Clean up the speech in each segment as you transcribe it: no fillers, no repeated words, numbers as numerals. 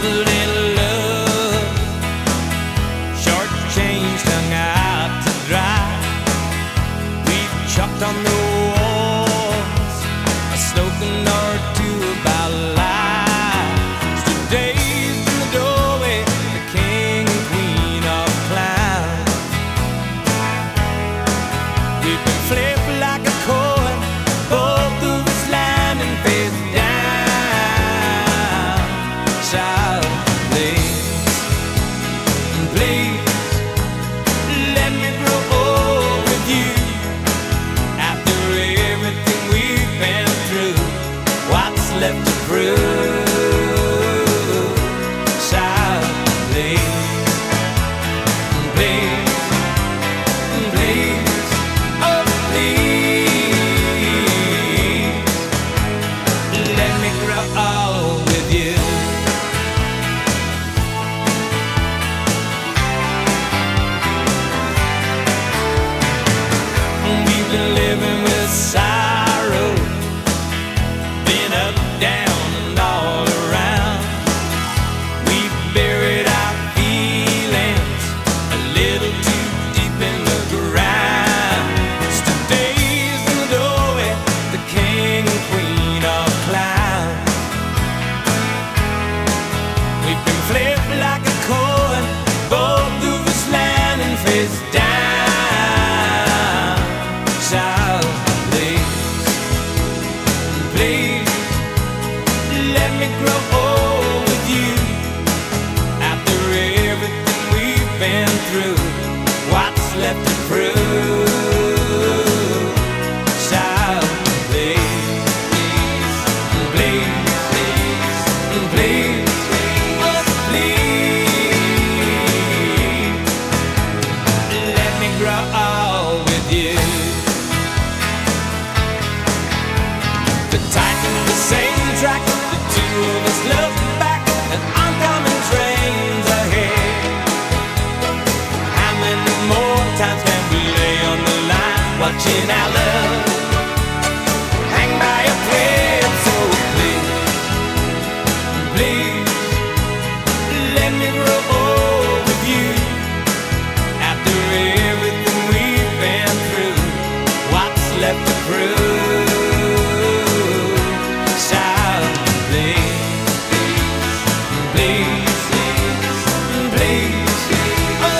little love, short change hung out to dry. We've chalked on the walls a slogan or two about life. Today's in the doorway, the king and queen of clowns. We've been flipped like a coin, both of us landing face down. Child, please, please, let me grow old with you. After everything we've been through, what's left to prove? Child, please, please, please, oh please, let me grow old with you. We've been living with sorrow, been up, down, and all around. We've buried our feelings a little too deep in the ground. Today's in the doorway, the king and queen of clowns. We've been flipped like a coin, both of us landing face down. Child, please, please, let me grow old with you. After everything we've been through, what's left to prove? Child, please, please, please, please, oh please, let me grow old with you. The Titan, the same track, the two of us look back at oncoming trains ahead. How many more times can we lay on the line, watching our love hang by a thread? So please, please, let me grow old with you. After everything we've been through, what's left to prove? Child, please, please, please, oh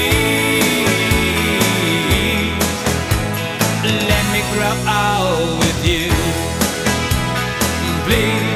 please, let me grow old with you. Please.